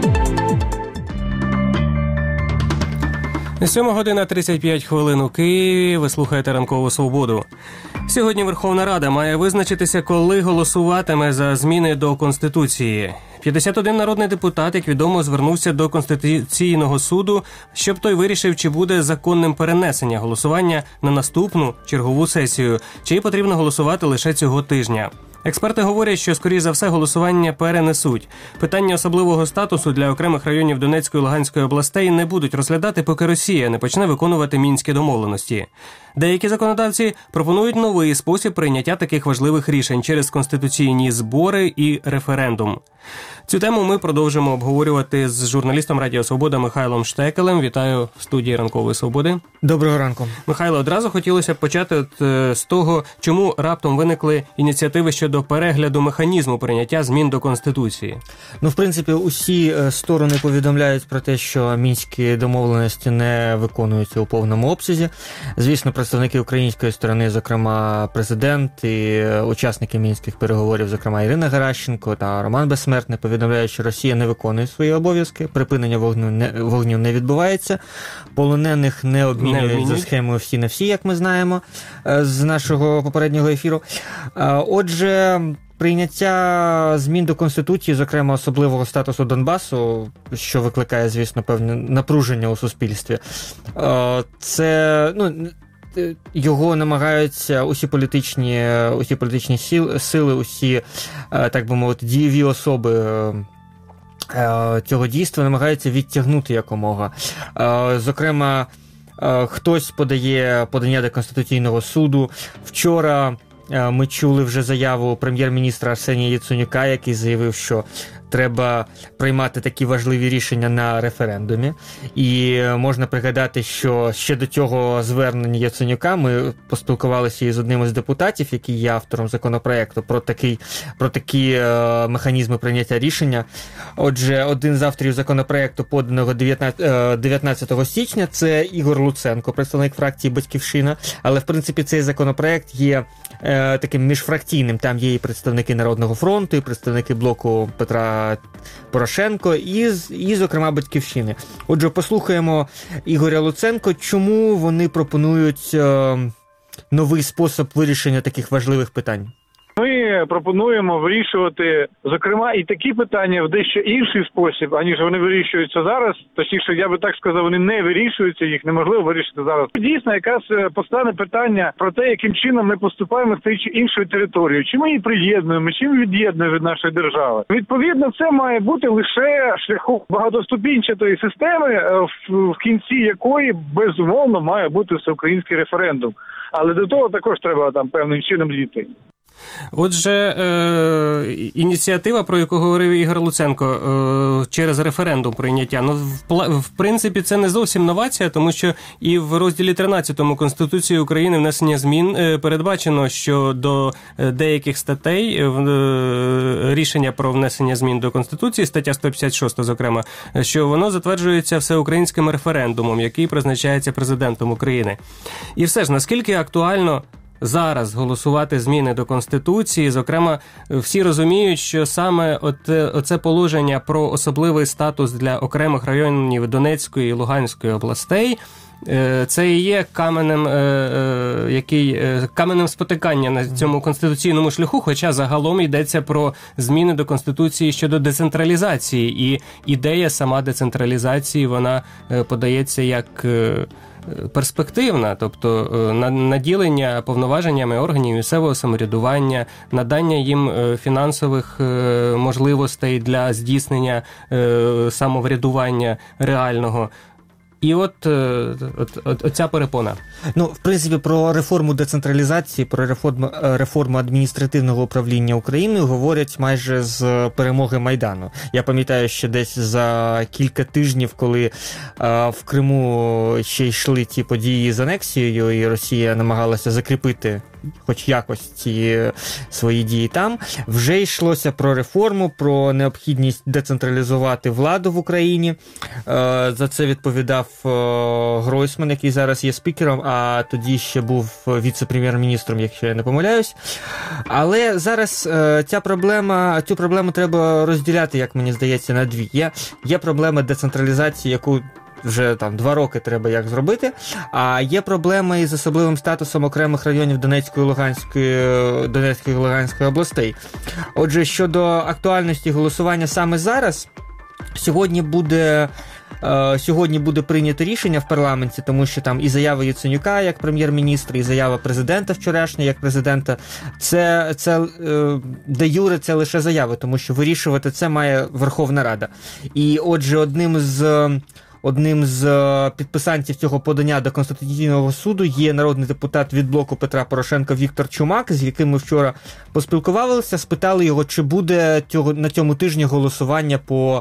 сьома година тридцять п'ять хвилин у Києві. Ви слухаєте «Ранкову свободу». Сьогодні Верховна Рада має визначитися, коли голосуватиме за зміни до Конституції. п'ятдесят один народний депутат, як відомо, звернувся до Конституційного суду, щоб той вирішив, чи буде законним перенесення голосування на наступну чергову сесію, чи потрібно голосувати лише цього тижня. Експерти говорять, що, скоріш за все, голосування перенесуть. Питання особливого статусу для окремих районів Донецької і Луганської областей не будуть розглядати, поки Росія не почне виконувати мінські домовленості. Деякі законодавці пропонують новий спосіб прийняття таких важливих рішень через конституційні збори і референдум. Цю тему ми продовжимо обговорювати з журналістом Радіо Свобода Михайлом Штекелем. Вітаю в студії «Ранкової свободи».
Доброго ранку.
Михайло, одразу хотілося б почати от, з того, чому раптом виникли ініціативи щодо перегляду механізму прийняття змін до Конституції.
Ну, в принципі, усі сторони повідомляють про те, що мінські домовленості не виконуються у повному обсязі. Звісно, представники української сторони, зокрема президент і учасники мінських переговорів, зокрема Ірина Геращенко та Роман Безсмертний, повідомляють, що Росія не виконує свої обов'язки, припинення вогню не, вогню не відбувається, полонених не обмінюють за схемою всі на всі, як ми знаємо з нашого попереднього ефіру. Отже, прийняття змін до Конституції, зокрема особливого статусу Донбасу, що викликає, звісно, певне напруження у суспільстві, це, ну, його намагаються усі політичні, усі політичні сили, усі, так би мовити, дієві особи цього дійства намагаються відтягнути якомога. Зокрема, хтось подає подання до Конституційного суду. Вчора ми чули вже заяву прем'єр-міністра Арсенія Яценюка, який заявив, що треба приймати такі важливі рішення на референдумі. І можна пригадати, що ще до цього звернення Яценюка ми поспілкувалися із одним із депутатів, який є автором законопроекту, про, такий, про такі е, механізми прийняття рішення. Отже, один з авторів законопроекту, поданого дев'ятнадцятого січня, це Ігор Луценко, представник фракції «Батьківщина». Але, в принципі, цей законопроект є е, таким міжфракційним. Там є і представники Народного фронту, і представники блоку Петра Порошенко, і, і зокрема, «Батьківщини». Отже, послухаємо Ігоря Луценко, чому вони пропонують е, новий спосіб вирішення таких важливих питань.
Ми пропонуємо вирішувати, зокрема, і такі питання в дещо інший спосіб, аніж вони вирішуються зараз. Точніше, я би так сказав, вони не вирішуються, їх неможливо вирішити зараз. Дійсно, якраз постане питання про те, яким чином ми поступаємо з тією чи іншою територією. Чи ми її приєднуємо, чи ми від'єднуємо від нашої держави. Відповідно, це має бути лише шляхом багатоступінчатої системи, в кінці якої, безумовно, має бути всеукраїнський референдум. Але до того також треба там певним чином дійти.
Отже, е- ініціатива, про яку говорив Ігор Луценко, е- через референдум прийняття, ну, в, в принципі, це не зовсім новація, тому що і в розділі тринадцятому Конституції України внесення змін е- передбачено, що до деяких статей е- рішення про внесення змін до Конституції, стаття сто п'ятдесят шість, зокрема, що воно затверджується всеукраїнським референдумом, який призначається президентом України. І все ж, наскільки актуально зараз голосувати зміни до Конституції, зокрема, всі розуміють, що саме от, оце положення про особливий статус для окремих районів Донецької і Луганської областей, це і є каменем, який, каменем спотикання на цьому конституційному шляху, хоча загалом йдеться про зміни до Конституції щодо децентралізації, і ідея сама децентралізації, вона подається як перспективна, тобто наділення повноваженнями органів місцевого самоврядування, надання їм фінансових можливостей для здійснення самоврядування реального. І от, от, от, от ця перепона.
Ну, в принципі, про реформу децентралізації, про реформу, реформу адміністративного управління Україною говорять майже з перемоги Майдану. Я пам'ятаю, що десь за кілька тижнів, коли а, в Криму ще йшли ті події з анексією, і Росія намагалася закріпити хоч якось ці свої дії там, вже йшлося про реформу, про необхідність децентралізувати владу в Україні. За це відповідав Гройсман, який зараз є спікером, а тоді ще був віце-прем'єр-міністром, якщо я не помиляюсь. Але зараз ця проблема, цю проблему треба розділяти, як мені здається, на дві. Є, є проблема децентралізації, яку вже там два роки треба як зробити, а є проблеми із особливим статусом окремих районів Донецької і Луганської, Донецької і Луганської областей. Отже, щодо актуальності голосування саме зараз, сьогодні буде Сьогодні буде прийнято рішення в парламенті, тому що там і заява Яценюка як прем'єр-міністра, і заява президента вчорашня як президента, це, це де юре це лише заяви, тому що вирішувати це має Верховна Рада. І отже, одним з Одним з підписантів цього подання до Конституційного суду є народний депутат від блоку Петра Порошенка Віктор Чумак, з яким ми вчора поспілкувалися, спитали його, чи буде цього, на цьому тижні голосування по,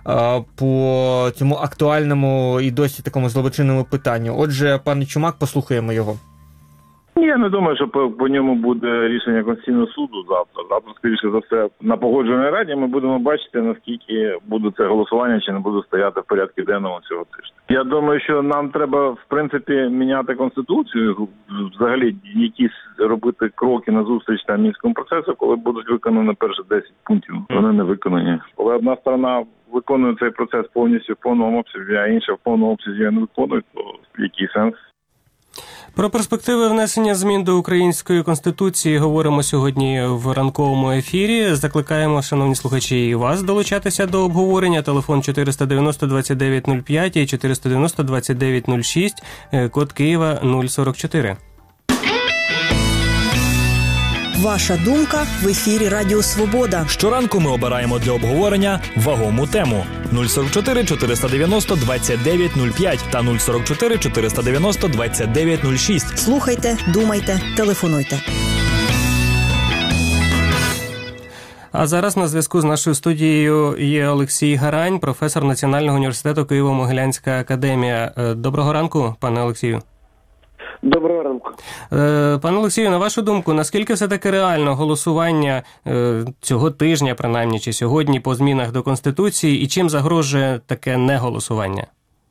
по цьому актуальному і досі такому злочинному питанню. Отже, пане Чумак, послухаємо його.
Я не думаю, що по, по ньому буде рішення Конституційного суду завтра. Завтра, скоріше за все, на Погоджувальній раді ми будемо бачити, наскільки буде це голосування, чи не буде стояти в порядку денному цього тижня. Я думаю, що нам треба, в принципі, міняти Конституцію, взагалі якісь робити кроки на зустріч там мінському процесу, коли будуть виконані перші десять пунктів. Вони не виконані. Коли одна сторона виконує цей процес повністю в повному обсязі, а інша в повному обсязі не виконує, то який сенс?
Про перспективи внесення змін до Української Конституції говоримо сьогодні в ранковому ефірі. Закликаємо, шановні слухачі, і вас долучатися до обговорення. Телефон чотириста дев'яносто двадцять дев'ять нуль п'ять і чотириста дев'яносто двадцять дев'ять нуль шість, код Києва нуль сорок чотири.
Ваша думка в ефірі Радіо Свобода.
Щоранку ми обираємо для обговорення вагому тему. нуль сорок чотири чотириста дев'яносто двадцять дев'ять нуль п'ять та нуль сорок чотири чотириста дев'яносто двадцять дев'ять нуль шість.
Слухайте, думайте, телефонуйте.
А зараз на зв'язку з нашою студією є Олексій Гарань, професор Національного університету Києво-Могилянська академія. Доброго ранку, пане Олексію.
Доброго ранку.
Пане Олексію, на вашу думку, наскільки все-таки реально голосування цього тижня, принаймні, чи сьогодні по змінах до Конституції, і чим загрожує таке неголосування?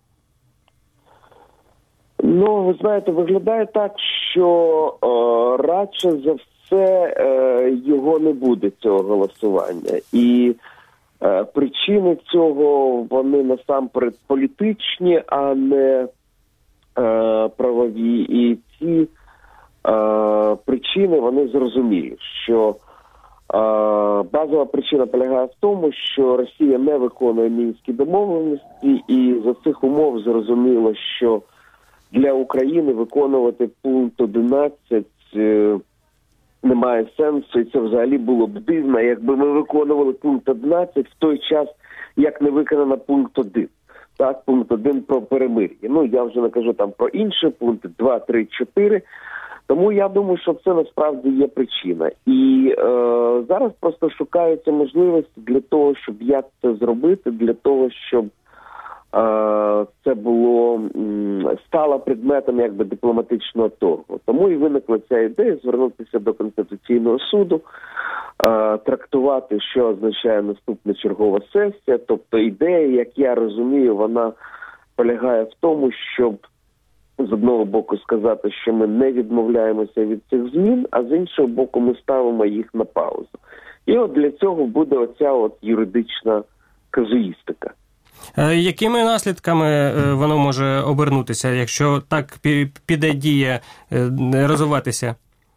Ну, ви знаєте, виглядає так, що е, радше за все е, його не буде, цього голосування. І е, причини цього, вони насамперед політичні, а не е, правові. І ці е, причини, вони зрозумілі, що е, базова причина полягає в тому, що Росія не виконує Мінські домовленості, і за цих умов зрозуміло, що для України виконувати пункт одинадцять е, немає сенсу, і це взагалі було б дивно, якби ми виконували пункт одинадцять в той час, як не виконано пункт один. Так, пункт один про перемир'я. Ну, я вже не кажу там про інші пункти, два, три, чотири. Тому я думаю, що це насправді є причина. І е, зараз просто шукаються можливості для того, щоб як це зробити, для того, щоб це було, стало предметом якби дипломатичного торгу. Тому і виникла ця ідея звернутися до Конституційного суду, трактувати, що означає наступна чергова сесія. Тобто ідея, як я розумію, вона полягає в тому, щоб з одного боку сказати, що ми не відмовляємося від цих змін, а з іншого боку ми ставимо їх на паузу. І от для цього буде оця от юридична казуїстика.
Якими наслідками воно може обернутися, якщо так піде дія розвиватися?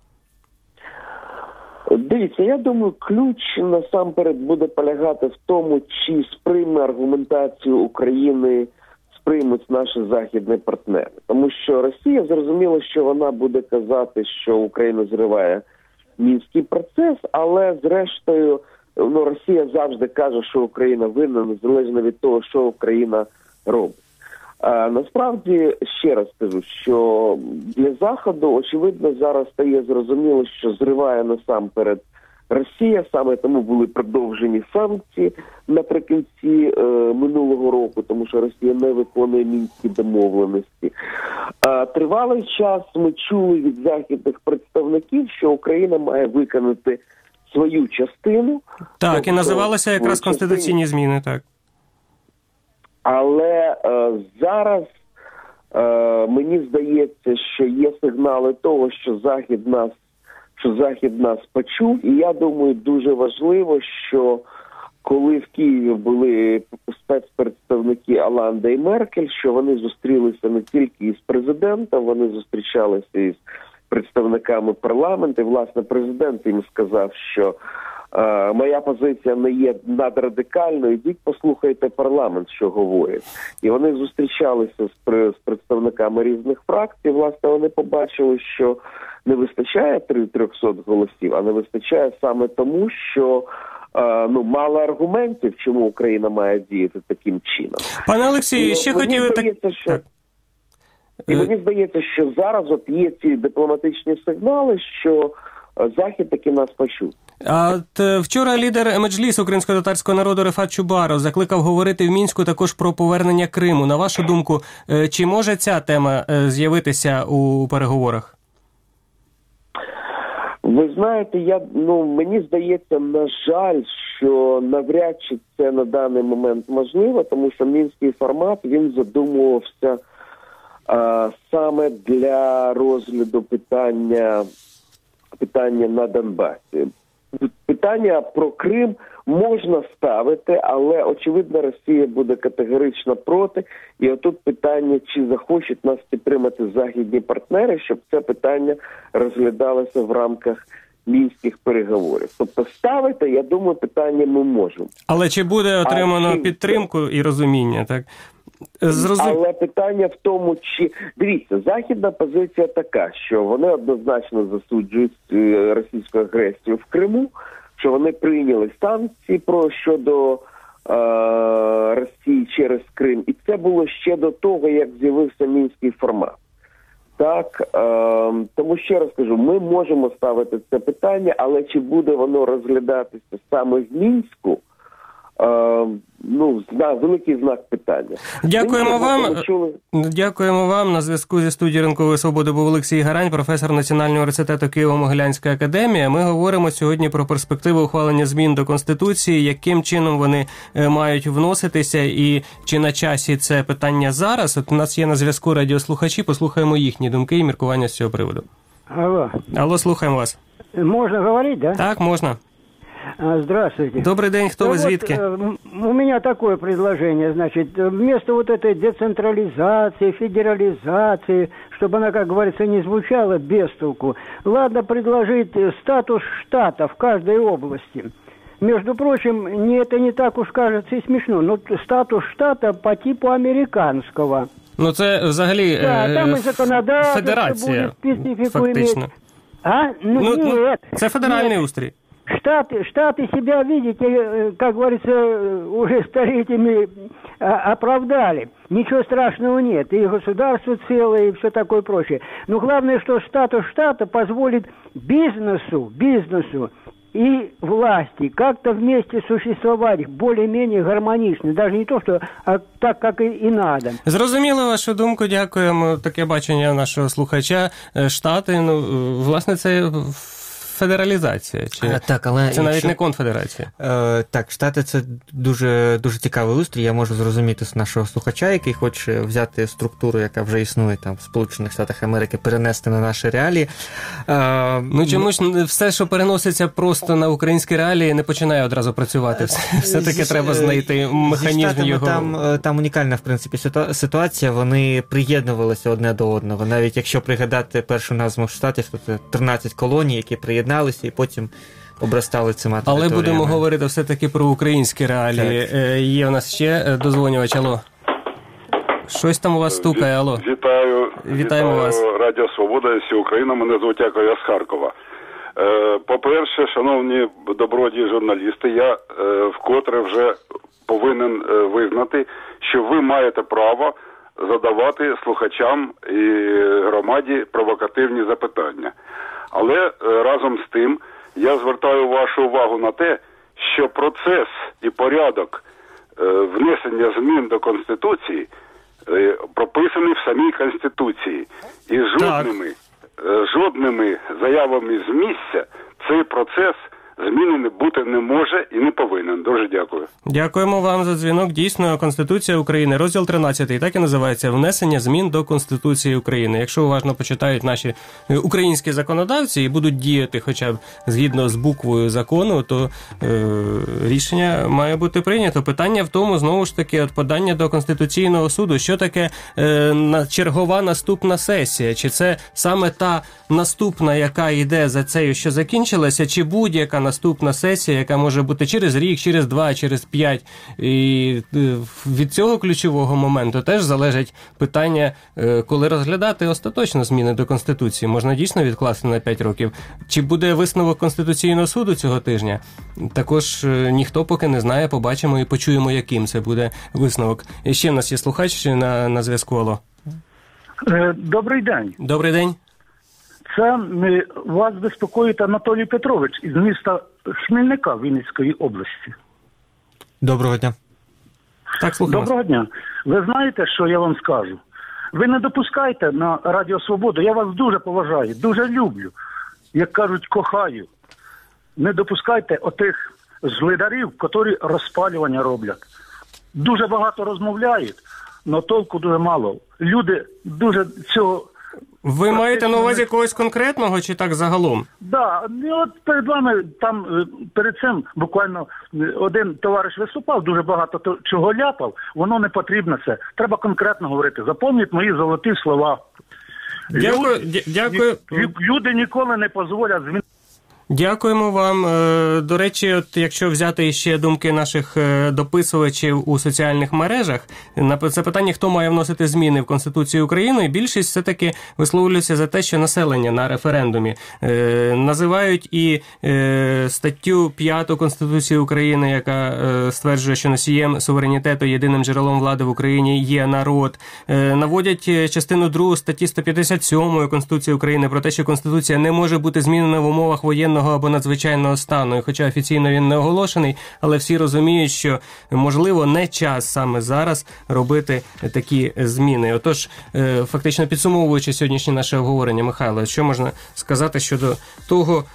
Дивіться, я думаю, ключ насамперед буде полягати в тому, чи сприйме аргументацію України, сприймуть наші західні партнери. Тому що Росія зрозуміла, що вона буде казати, що Україна зриває Мінський процес, але зрештою ну, Росія завжди каже, що Україна винна, незалежно від того, що Україна робить. А насправді, ще раз скажу, що для Заходу, очевидно, зараз стає зрозуміло, що зриває насамперед Росія, саме тому були продовжені санкції наприкінці е, минулого року, тому що Росія не виконує Мінські домовленості. А тривалий час ми чули від західних представників, що Україна має виконати свою частину.
Так, тобто, і називалися якраз конституційні зміни, так.
Але е, зараз е, мені здається, що є сигнали того, що Захід нас, що Захід нас почув. І я думаю, дуже важливо, що коли в Києві були спецпредставники Оланда і Меркель, що вони зустрілися не тільки із президентом, вони зустрічалися із представниками парламенту. І, власне, президент їм сказав, що е, моя позиція не є надрадикальною, ідіть послухайте парламент, що говорить. І вони зустрічалися з, з представниками різних фракцій. Власне, вони побачили, що не вистачає триста голосів, а не вистачає саме тому, що е, ну, мало аргументів, чому Україна має діяти таким чином.
Пане Олексію, ще хотіли так...
Що... І мені здається, що зараз от є ці дипломатичні сигнали, що Захід таки нас почув.
А от вчора лідер Меджлісу українсько-татарського народу Рефат Чубаров закликав говорити в Мінську також про повернення Криму. На вашу думку, чи може ця тема з'явитися у переговорах?
Ви знаєте, я ну мені здається, на жаль, що навряд чи це на даний момент можливо, тому що мінський формат, він задумувався а, саме для розгляду питання питання на Донбасі. Питання про Крим можна ставити, але, очевидно, Росія буде категорично проти. І отут питання, чи захочуть нас підтримати західні партнери, щоб це питання розглядалося в рамках мінських переговорів. Тобто ставити, я думаю, питання ми можемо.
Але чи буде отримано а, підтримку і розуміння, так? Зрозум...
Але питання в тому, чи... Дивіться, західна позиція така, що вони однозначно засуджують російську агресію в Криму, що вони прийняли санкції про щодо е- Росії через Крим. І це було ще до того, як з'явився мінський формат. Так, е, тому ще раз кажу, ми можемо ставити це питання, але чи буде воно розглядатися саме в Мінську, е, ну, зна, великий знак питання.
Дякуємо вам. Дякуємо вам. На зв'язку зі студією «Ранкової свободи» був Олексій Гарань, професор Національного університету Києво-Могилянська академія. Ми говоримо сьогодні про перспективи ухвалення змін до Конституції, яким чином вони мають вноситися і чи на часі це питання зараз. От у нас є на зв'язку радіослухачі, послухаємо їхні думки і міркування з цього приводу.
Алло.
Алло, слухаємо вас.
Можно говорить, да?
Так, можно.
Здравствуйте.
Добрый день, кто
да
вы,
вот,
звідки?
У меня такое предложение, значит, вместо вот этой децентрализации, федерализации, чтобы она, как говорится, не звучала без толку, ладно предложить статус штата в каждой области. Между прочим, не, это не так уж кажется и смешно, но статус штата по типу американского.
Ну, це взагалі
да, там і законодавство
федерація,
буде
фактично.
Иметь. А? Ну,
ну,
нет.
Ну, це федеральний
нет.
устрій.
Штаты, штаты себя, видите, как говорится, уже столетиями оправдали. Ничего страшного нет. И государство целое, и все такое прочее. Но главное, что статус штата позволит бизнесу, бизнесу и власти как-то вместе существовать более-менее гармонично. Даже не то, что, а так, как и, и надо.
Зрозуміло вашу думку, дякуємо. Таке бачення нашого слухача. Штати, ну, власне, це федералізація, чи
а, так, але
це навіть
якщо...
не конфедерація?
Е, так, Штати – це дуже, дуже цікавий устрій. Я можу зрозуміти з нашого слухача, який хоче взяти структуру, яка вже існує там в Сполучених Штатах Америки, перенести на наші реалії. Е,
ну, чомусь все, що переноситься просто на українські реалії, не починає одразу працювати. Все-таки треба знайти механізм його.
Там, там унікальна, в принципі, ситуація. Вони приєднувалися одне до одного. Навіть якщо пригадати першу назву штатів, то це тринадцять колоній, які приєдналися і потім обростали цими територіями.
Але будемо говорити все-таки про українські реалії. Так. Є у нас ще дозвонювач, алло. Щось там у вас стукає, алло.
Вітаю.
Вітаємо
Вітаю
вас.
Радіо Свобода і всі Україна. Мене звуть Яков, я з Харкова. По-перше, шановні добродії журналісти, я вкотре вже повинен визнати, що ви маєте право задавати слухачам і громаді провокативні запитання. Але разом з тим я звертаю вашу увагу на те, що процес і порядок внесення змін до Конституції прописаний в самій Конституції. І жодними, жодними заявами з місця цей процес змінений бути не може і не повинен. Дуже дякую.
Дякуємо вам за дзвінок. Дійсно, Конституція України, розділ тринадцятий, так і називається «Внесення змін до Конституції України». Якщо уважно почитають наші українські законодавці і будуть діяти хоча б згідно з буквою закону, то е, рішення має бути прийнято. Питання в тому, знову ж таки, от подання до Конституційного суду. Що таке е, на, чергова наступна сесія? Чи це саме та наступна, яка йде за цією, що закінчилася, чи будь-яка наступна сесія, яка може бути через рік, через два, через п'ять. І від цього ключового моменту теж залежить питання, коли розглядати остаточно зміни до Конституції. Можна дійсно відкласти на п'ять років. Чи буде висновок Конституційного суду цього тижня? Також ніхто поки не знає, побачимо і почуємо, яким це буде висновок. І ще в нас є слухач на, на зв'язку. Алло.
Добрий день.
Добрий день.
Це вас безпокоїть Анатолій Петрович із міста Хмельника Вінницької області.
Доброго дня.
Так, слухаю
Доброго
вас.
дня. Ви знаєте, що я вам скажу? Ви не допускайте на Радіо Свободу, я вас дуже поважаю, дуже люблю, як кажуть, кохаю. Не допускайте отих злидарів, які розпалювання роблять. Дуже багато розмовляють, але толку дуже мало. Люди дуже цього...
Ви маєте на увазі когось конкретного чи так загалом?
Да, і от перед вами там перед цим буквально один товариш виступав, дуже багато чого ляпав, воно не потрібно це. Треба конкретно говорити. Запам'ятайте мої золоті слова.
Дякую,
Люди,
дякую.
Люди ніколи не дозволять змінити.
Дякуємо вам. До речі, от якщо взяти ще думки наших дописувачів у соціальних мережах, на це питання, хто має вносити зміни в Конституцію України, більшість все-таки висловлюється за те, що населення на референдумі. Називають і статтю п'яту Конституції України, яка стверджує, що носієм суверенітету, єдиним джерелом влади в Україні є народ. Наводять частину другу статті сто п'ятдесят сьомої Конституції України про те, що Конституція не може бути змінена в умовах воєнного або надзвичайного стану. І хоча офіційно він не оголошений, але всі розуміють, що, можливо, не час саме зараз робити такі зміни. Отож, фактично підсумовуючи сьогоднішнє наше обговорення, Михайло, що можна сказати щодо того,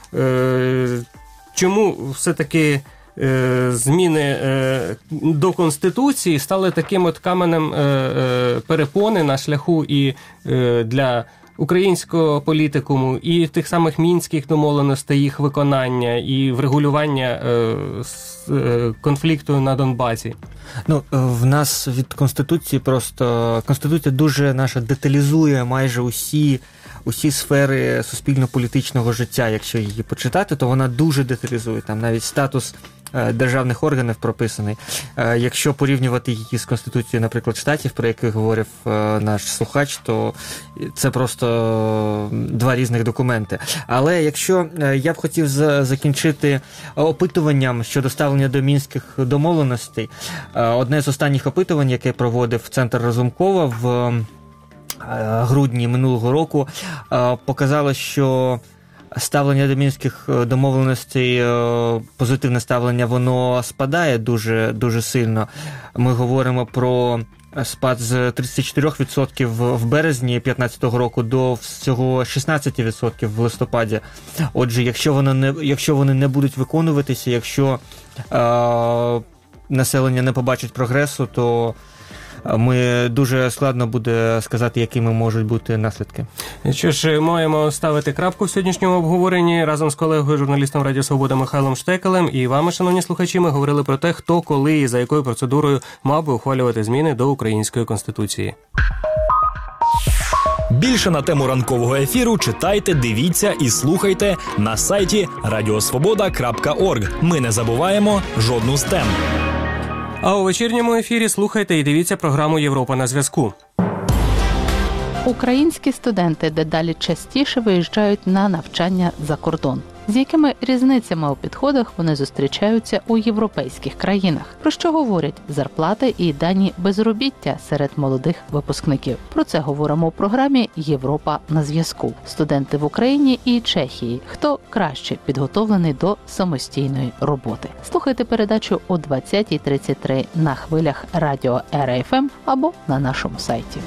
чому все-таки зміни до Конституції стали таким от каменем перепони на шляху і для українського політикуму, і тих самих мінських домовленостей, їх виконання, і врегулювання е, е, конфлікту на Донбасі?
Ну, в нас від Конституції просто... Конституція дуже наша деталізує майже усі, усі сфери суспільно-політичного життя. Якщо її почитати, то вона дуже деталізує. Там навіть статус державних органів прописаний. Якщо порівнювати її з Конституцією, наприклад, Штатів, про яких говорив наш слухач, то це просто два різних документи. Але якщо я б хотів закінчити опитуванням щодо ставлення до мінських домовленостей, одне з останніх опитувань, яке проводив Центр Разумкова в грудні минулого року, показало, що ставлення до мінських домовленостей, позитивне ставлення, воно спадає дуже, дуже сильно. Ми говоримо про спад з тридцять чотири відсотки в березні дві тисячі п'ятнадцятого року до всього шістнадцять відсотків в листопаді. Отже, якщо вони не, якщо вони не будуть виконуватися, якщо е, населення не побачить прогресу, то ми дуже складно буде сказати, якими можуть бути наслідки.
Що ж, маємо ставити крапку в сьогоднішньому обговоренні. Разом з колегою, журналістом Радіо Свобода Михайлом Штекелем і вами, шановні слухачі, ми говорили про те, хто, коли і за якою процедурою мав би ухвалювати зміни до Української Конституції.
Більше на тему ранкового ефіру читайте, дивіться і слухайте на сайті радіосвобода крапка орг. Ми не забуваємо жодну з тем.
А у вечірньому ефірі слухайте і дивіться програму «Європа на зв'язку».
Українські студенти дедалі частіше виїжджають на навчання за кордон. З якими різницями у підходах вони зустрічаються у європейських країнах? Про що говорять зарплати і дані безробіття серед молодих випускників? Про це говоримо у програмі «Європа на зв'язку». Студенти в Україні і Чехії. Хто краще підготовлений до самостійної роботи? Слухайте передачу о двадцятій тридцять три на хвилях радіо Ер Еф Ем або на нашому сайті.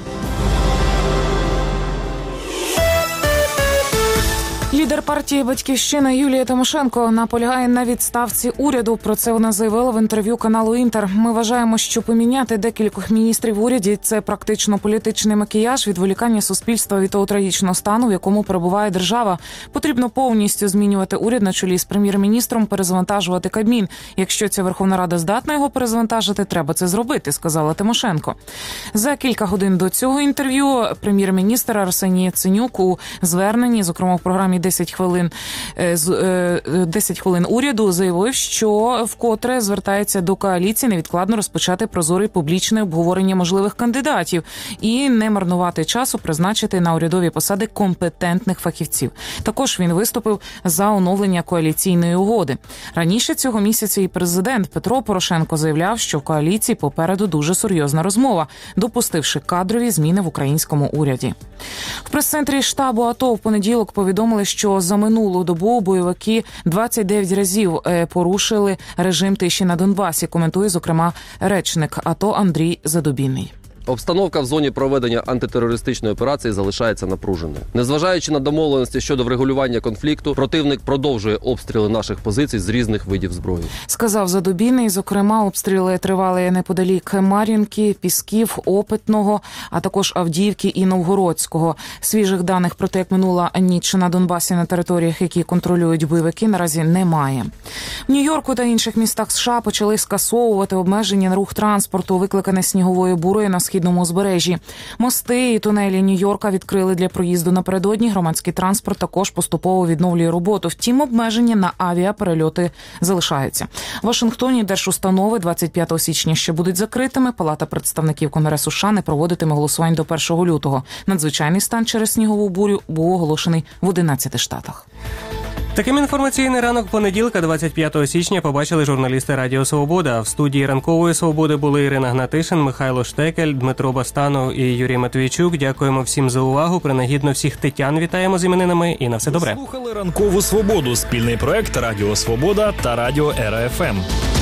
Лідер партії «Батьківщина» Юлія Тимошенко наполягає на відставці уряду. Про це вона заявила в інтерв'ю каналу «Інтер». Ми вважаємо, що поміняти декількох міністрів в уряді – це практично політичний макіяж, відволікання суспільства від того трагічного стану, в якому перебуває держава. Потрібно повністю змінювати уряд на чолі з прем'єр-міністром, перезавантажувати Кабмін. Якщо ця Верховна Рада здатна його перезавантажити, треба це зробити, сказала Тимошенко. За кілька годин до цього інтерв'ю прем'єр-міністр Арсеній Яценюк у зверненні, зокрема в програмі десять хвилин, десять хвилин уряду, заявив, що вкотре звертається до коаліції невідкладно розпочати прозоре публічне обговорення можливих кандидатів і не марнувати часу призначити на урядові посади компетентних фахівців. Також він виступив за оновлення коаліційної угоди. Раніше цього місяця і президент Петро Порошенко заявляв, що в коаліції попереду дуже серйозна розмова, допустивши кадрові зміни в українському уряді. В прес-центрі штабу АТО в понеділок повідомили, що за минулу добу бойовики двадцять дев'ять разів порушили режим тиші на Донбасі, коментує, зокрема, речник АТО Андрій Задубінний.
Обстановка в зоні проведення антитерористичної операції залишається напруженою. Незважаючи на домовленості щодо врегулювання конфлікту, противник продовжує обстріли наших позицій з різних видів зброї.
Сказав Задубінний, зокрема, обстріли тривали неподалік Мар'їнки, Пісків, Опитного, а також Авдіївки і Новгородського. Свіжих даних про те, як минула ніч на Донбасі на територіях, які контролюють бойовики, наразі немає. В Нью-Йорку та інших містах США почали скасовувати обмеження на рух транспорту, викликане сніговою бурою на східному східному узбережжі. Мости і тунелі Нью-Йорка відкрили для проїзду напередодні. Громадський транспорт також поступово відновлює роботу. Втім, обмеження на авіаперельоти залишаються. В Вашингтоні держустанови двадцять п'ятого січня ще будуть закритими. Палата представників Конгресу США не проводитиме голосувань до першого лютого. Надзвичайний стан через снігову бурю був оголошений в одинадцяти штатах.
Таким інформаційний ранок понеділка, двадцять п'ятого січня, побачили журналісти Радіо Свобода. В студії Ранкової Свободи були Ірина Гнатишин, Михайло Штекель, Дмитро Бастанов і Юрій Матвійчук. Дякуємо всім за увагу. Принагідно всіх тетян вітаємо з іменинами і на все добре.
Слухали Ранкову Свободу. Спільний проект Радіо Свобода та Радіо Ера Еф Ем.